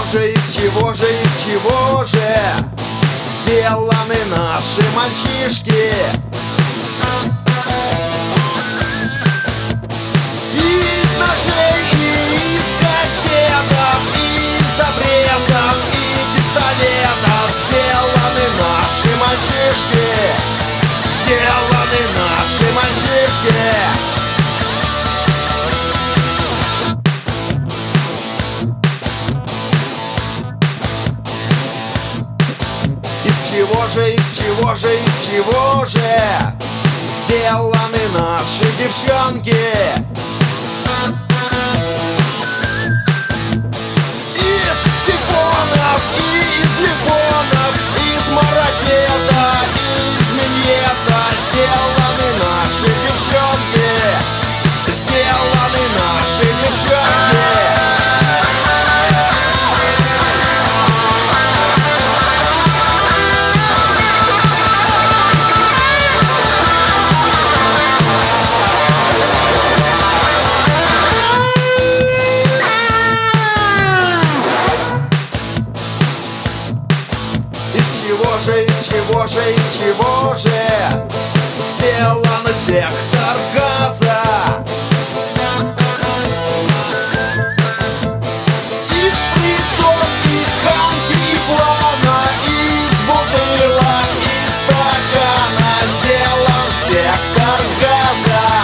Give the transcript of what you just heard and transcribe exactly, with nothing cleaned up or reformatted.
же, из чего же, из чего же сделаны наши мальчишки? Из ножей, из кастетов, из обрезов и пистолетов сделаны наши мальчишки. Сделаны наши мальчишки. Из чего же, из чего же, из чего же сделаны наши девчонки? Из сифонов и из лимонов, из маракета, из миньета сделаны наши девчонки. Сделаны наши девчонки. Из чего же, из чего же, из чего же сделан сектор газа? Из шприцов, из канки-плана, из бутылок, из стакана сделан сектор газа.